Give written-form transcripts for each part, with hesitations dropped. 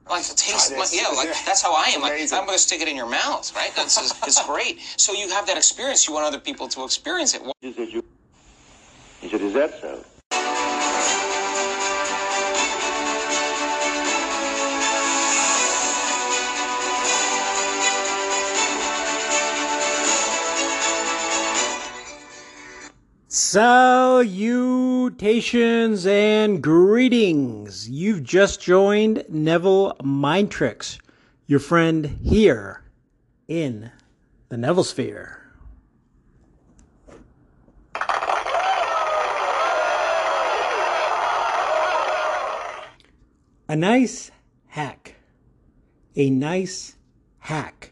Like to taste, that's how I am. Like, I'm going to stick it in your mouth, right? It's great. So you have that experience. You want other people to experience it. He said, is that so? Salutations and greetings. You've just joined Neville Mind Tricks, your friend here in the Neville Sphere. A nice hack. A nice hack.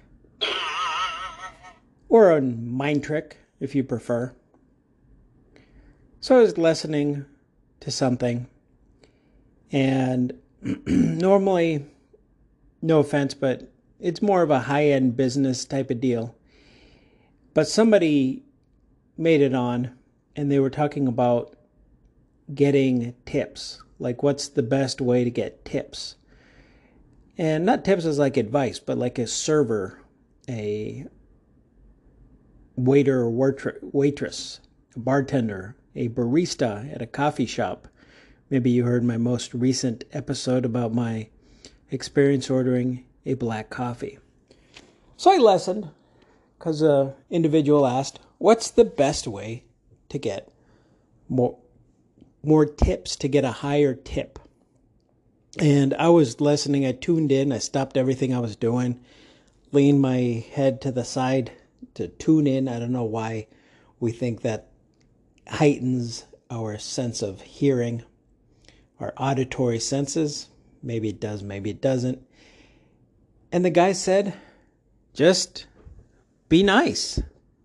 Or a mind trick, if you prefer. So I was listening to something, and normally, no offense, but it's more of a high-end business type of deal. But somebody made it on, and they were talking about getting tips. Like, what's the best way to get tips? And not tips as like advice, but like a server, a waiter or waitress, a bartender, a barista at a coffee shop. Maybe you heard my most recent episode about my experience ordering a black coffee. So I listened because an individual asked, what's the best way to get more tips, to get a higher tip? And I was listening, I tuned in, I stopped everything I was doing, leaned my head to the side to tune in. I don't know why we think that heightens our sense of hearing, our auditory senses. Maybe it does, maybe it doesn't. And the guy said, just be nice.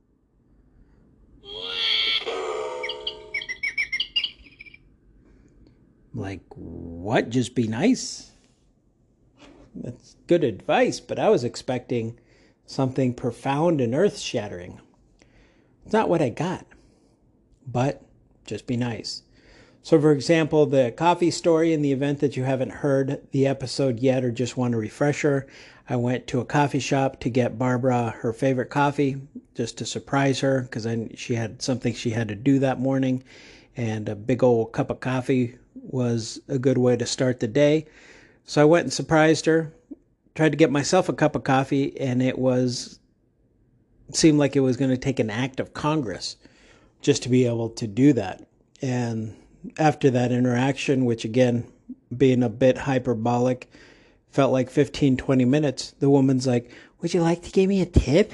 Like, what? Just be nice? That's good advice, but I was expecting something profound and earth-shattering. It's not what I got. But just be nice. So, for example, the coffee story, in the event that you haven't heard the episode yet or just want a refresher, I went to a coffee shop to get Barbara her favorite coffee, just to surprise her, because she had something she had to do that morning, and a big old cup of coffee was a good way to start the day. So I went and surprised her, tried to get myself a cup of coffee, and it seemed like it was going to take an act of Congress just to be able to do that. And after that interaction, which again, being a bit hyperbolic, felt like 15, 20 minutes, the woman's like, would you like to give me a tip?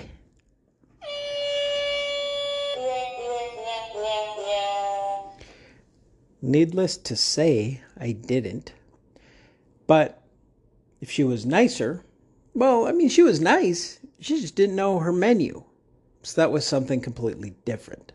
Needless to say, I didn't. But if she was nicer, well, I mean, she was nice. She just didn't know her menu. So that was something completely different.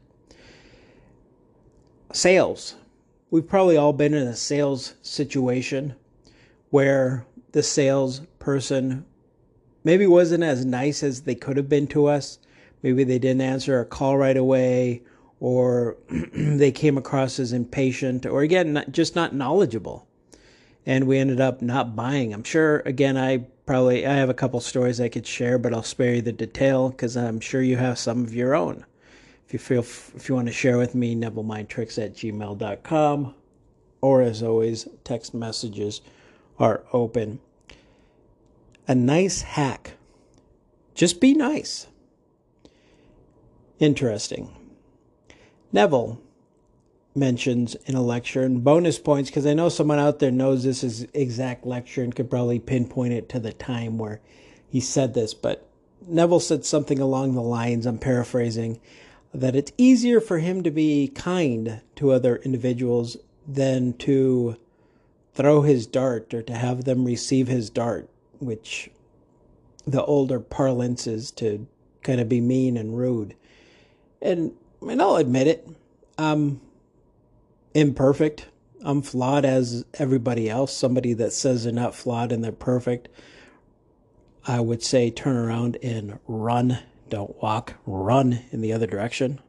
Sales. We've probably all been in a sales situation where the salesperson maybe wasn't as nice as they could have been to us. Maybe they didn't answer a call right away, or they came across as impatient, or again, just not knowledgeable. And we ended up not buying. I'm sure, again, I have a couple stories I could share, but I'll spare you the detail because I'm sure you have some of your own. If you want to share with me, NevilleMindTricks@gmail.com, or as always, text messages are open. A nice hack. Just be nice. Interesting. Neville mentions in a lecture, and bonus points, because I know someone out there knows this is exact lecture and could probably pinpoint it to the time where he said this, but Neville said something along the lines, I'm paraphrasing, that it's easier for him to be kind to other individuals than to throw his dart or to have them receive his dart, which the older parlance is to kind of be mean and rude. And I'll admit it, I'm imperfect. I'm flawed as everybody else. Somebody that says they're not flawed and they're perfect, I would say turn around and run. Don't walk, run in the other direction.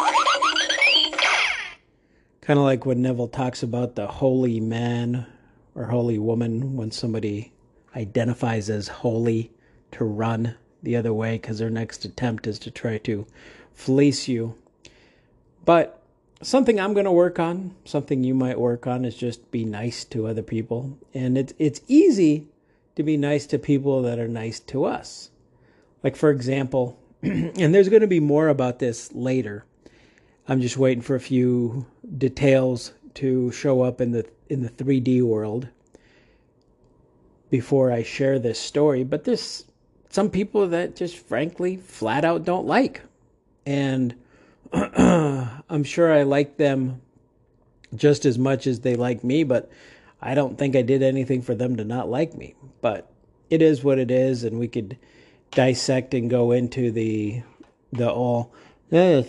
Kind of like when Neville talks about the holy man or holy woman when somebody identifies as holy to run the other way because their next attempt is to try to fleece you. But something I'm going to work on, something you might work on, is just be nice to other people. And it's easy to be nice to people that are nice to us. Like, for example, and there's going to be more about this later. I'm just waiting for a few details to show up in the 3D world before I share this story. But there's some people that just frankly flat out don't like. And I'm sure I like them just as much as they like me, but I don't think I did anything for them to not like me. But it is what it is, and we could dissect and go into the all and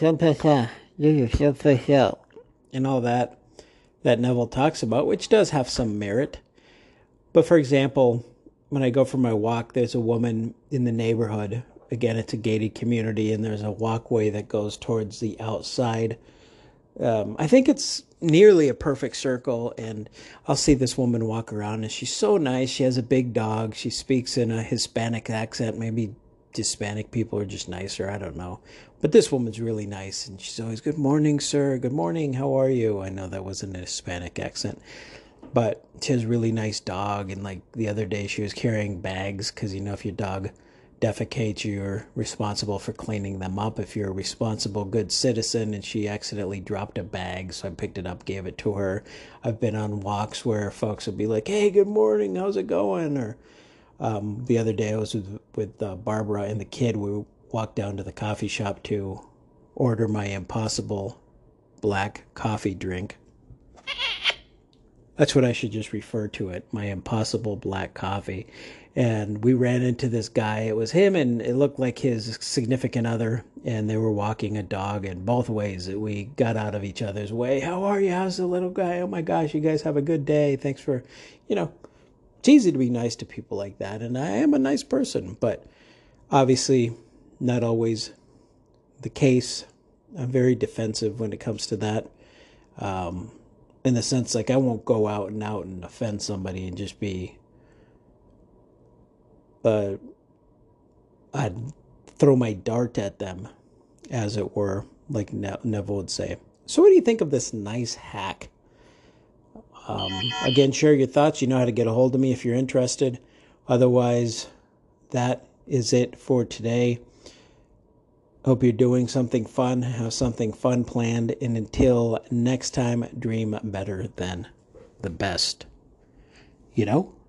all that Neville talks about, which does have some merit. But for example, when I go for my walk, there's a woman in the neighborhood. Again, it's a gated community, and there's a walkway that goes towards the outside. I think it's nearly a perfect circle, and I'll see this woman walk around, and she's so nice. She has a big dog. She speaks in a Hispanic accent. Maybe Hispanic people are just nicer. I don't know. But this woman's really nice, and she's always, "Good morning, sir. Good morning. How are you?" I know that wasn't a Hispanic accent. But she has a really nice dog, and like the other day she was carrying bags because, if your dog defecates, you're responsible for cleaning them up if you're a responsible, good citizen, and she accidentally dropped a bag, so I picked it up, gave it to her. I've been on walks where folks would be like, "Hey, good morning, how's it going?" Or the other day I was with Barbara and the kid. We walked down to the coffee shop to order my Impossible black coffee drink. That's what I should just refer to it, my Impossible black coffee. And we ran into this guy. It was him, and it looked like his significant other, and they were walking a dog. And both ways we got out of each other's way. "How are you? How's the little guy? Oh my gosh, you guys have a good day. Thanks for, it's easy to be nice to people like that. And I am a nice person, but obviously not always the case. I'm very defensive when it comes to that. In the sense, like, I won't go out and offend somebody and just be, I'd throw my dart at them, as it were, like Neville would say. So what do you think of this nice hack? Again, share your thoughts. You know how to get a hold of me if you're interested. Otherwise, that is it for today. Hope you're doing something fun, have something fun planned, and until next time, dream better than the best.